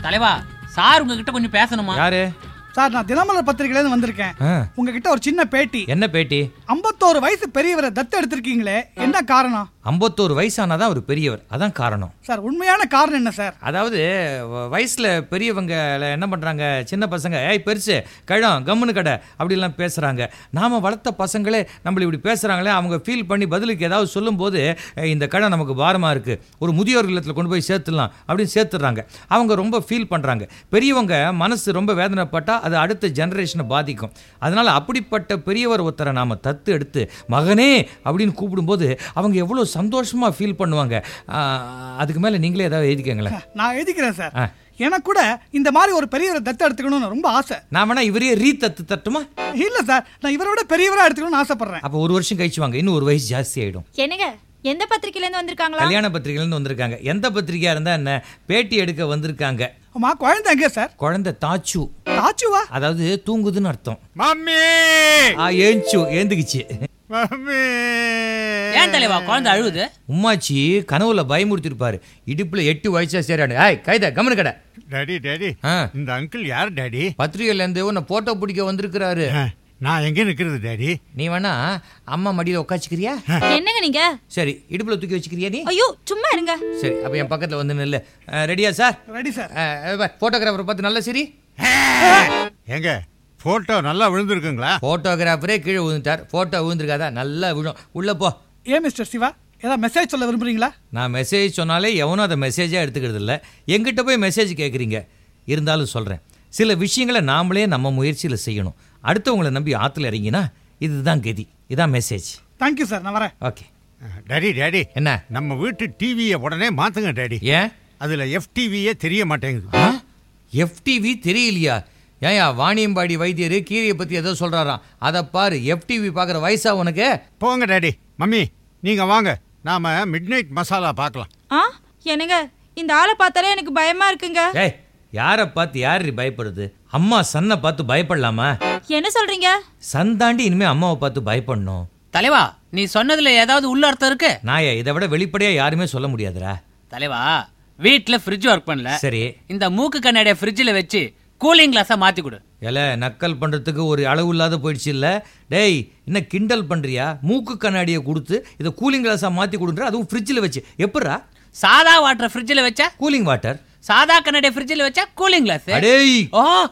தலைவா, சார் உங்ககிட்ட கொஞ்சம் பேசணுமா? யாரு சார்? நான் தினமலர் பத்திரிகையிலேருந்து வந்திருக்கேன். உங்ககிட்ட ஒரு சின்ன பேட்டி. என்ன பேட்டி? 51 வயசு பெரியவரை தத்து எடுத்திருக்கீங்களே, என்ன காரணம்? 51 வயசானாதான் ஒரு பெரியவர், அதான் காரணம். சார் உண்மையான காரணம் என்ன சார்? அதாவது வயசுல பெரியவங்க என்ன பண்றாங்க, சின்ன பசங்க ஏய் பெருசு கழம் கம்முன்னு கடை அப்படிலாம் பேசுறாங்க. நாம வளர்த்த பசங்களே நம்மள இப்படி பேசுறாங்களே, அவங்க ஃபீல் பண்ணி பதிலுக்கு ஏதாவது சொல்லும் போது இந்த கடை நமக்கு பாரமா இருக்கு, ஒரு முதியோர் இல்லத்தில் கொண்டு போய் சேர்த்துடலாம் அப்படின்னு சேர்த்துடுறாங்க. அவங்க ரொம்ப ஃபீல் பண்றாங்க. பெரியவங்க மனசு ரொம்ப வேதனைப்பட்டா அது அடுத்த ஜெனரேஷனை பாதிக்கும். அதனால அப்படிப்பட்ட பெரியவர் ஒருத்தரை நாம தத்து எடுத்து மகனே அப்படின்னு கூப்பிடும்போது அவங்க எவ்வளவு சந்தோஷமா ஃபீல் பண்ணுவாங்க. அதுக்கு மேல நீங்களே ஏதாவது எழுதிக்கங்களேன். நான் எழுதிக்கிறேன் சார். எனக்கு கூட இந்த மாதிரி ஒரு பெரியவரை தத்து எடுத்துக்கணும்னு ரொம்ப ஆசை. நான் வேணா இவரே தத்து தட்டுமா? இல்ல சார், நான் இவரோட பெரியவரா எடுத்துக்கணும்னு ஆசைப்படுறேன். அப்ப ஒரு வருஷம் கழிச்சு வாங்க, இன்னும் ஒரு வயசு ஜாஸ்தி ஆயிடும். என்னங்க, எந்த பத்திரிகையில இருந்து வந்திருக்காங்களா? கல்யாண பத்திரிகையில இருந்து வந்திருக்காங்க. எந்த பத்திரிகையா இருந்தா என்ன, பேட்டி எடுக்க வந்திருக்காங்க. அம்மா, குழந்தை எங்க சார்? குழந்தை தாச்சு. தாச்சுவா? அதாவது தூங்குதுன்னு அர்த்தம். மம்மி ஏந்துக்குச்சு. மம்மி ஏன் தலைவா குழந்தை அழுகுது? உம்மாச்சி கனவுல பயமுறுத்திருப்பாரு, இடுப்புல 8 வயசா சேராடு. கைத கமனு கடை. டாடி டாடி, இந்த அங்கிள் யார் டாடி? பத்திரிகையில இருந்து உன்னை போட்டோ பிடிக்க வந்திருக்கிறாரு. நான் எங்க நிக்கிறது டாடி? நீ வேணா அம்மா மடியில உட்காச்சுக்கிறியா? என்னங்க நீங்க? சரி, இடுப்புல தூக்கி வச்சுக்கிறியா நீ? ஐயோ சும்மா இருங்க. சரி, அப்ப என் பக்கத்துல வந்து நில்லு. ரெடியா சார்? Ready sir. போட்டோகிராஃபர் பார்த்து நல்ல சரி. எங்க போட்டோ நல்லா விழுந்திருக்குங்களா? போட்டோகிராஃபரே கீழே விழுந்துட்டார், போட்டோ விழுந்திருக்காதா? நல்லா விழும். உள்ள போ. ஏன் மிஸ்டர் சிவா, ஏதாவது மெசேஜ் சொல்ல விரும்புறீங்களா? நான் மெசேஜ் சொன்னாலே எவனும் அதை மெசேஜாக எடுத்துக்கிறது இல்லை. எங்கிட்ட போய் மெசேஜ் கேட்குறீங்க. இருந்தாலும் சொல்கிறேன், சில விஷயங்களை நாமளே நம்ம முயற்சியில் செய்யணும். அடுத்தவங்களை நம்பி ஆற்றுல இறங்கினா இதுதான் கதி. இதான் மெசேஜ். தேங்க்யூ சார், நான் வரேன். ஓகே. டாடி டாடி, என்ன? நம்ம வீட்டு டிவியை உடனே மாத்துங்க டாடி. ஏன்? அதுல FTVயே தெரிய மாட்டேங்குது. FTV தெரியலையா? ஏயா வாணியம்பாடி வைத்தியர் கீரையை பற்றி ஏதோ சொல்கிறாராம், அதை பாரு. FTV பார்க்குற வயசா உனக்கு? போங்க டாடி. மம்மி நீங்க வாங்க, நாம மிட் நைட் மசாலா பார்க்கலாம். என்னங்க, இந்த ஆளை பார்த்தாலே எனக்கு பயமா இருக்குங்க. ஏய், யாரை பார்த்து யாரு பயப்படுறது? அம்மா சன்னை பார்த்து பயப்படலாமா? என்ன சொல்றீங்க? சன் தாண்டி இனிமே அம்மாவை பார்த்து பயப்படணும். தலைவா, நீ சொன்னதுல ஏதாவது உள்ள அர்த்தம் இருக்கு? நாயா, இதை விட வெளிப்படையா யாருமே சொல்ல முடியாதுடா. தலைவா, வீட்டுல ஃப்ரிட்ஜ் ஒர்க் பண்ணல. சரி, இந்த மூக்கு கண்ணாடிய ஃப்ரிட்ஜில் வச்சு கூலிங் கிளாஸா மாத்தி கொடு. ஏல, நக்கல் பண்றதுக்கு ஒரு அளவு இல்லாத போயிடுச்சு இல்ல? டேய், என்ன கிண்டல் பண்றியா? மூக்கு கண்ணாடியை கொடுத்து இதை கூலிங் கிளாஸா மாத்தி கொடுன்ற, அதுவும் ஃப்ரிட்ஜில் வச்சு. எப்படா? சாதா வாட்டர் ஃப்ரிட்ஜில் வச்சா கூலிங் வாட்டர், சாதா கண்ணாடிய ஃப்ரிட்ஜில் வச்சா கூலிங் கிளாஸ். அடேய்,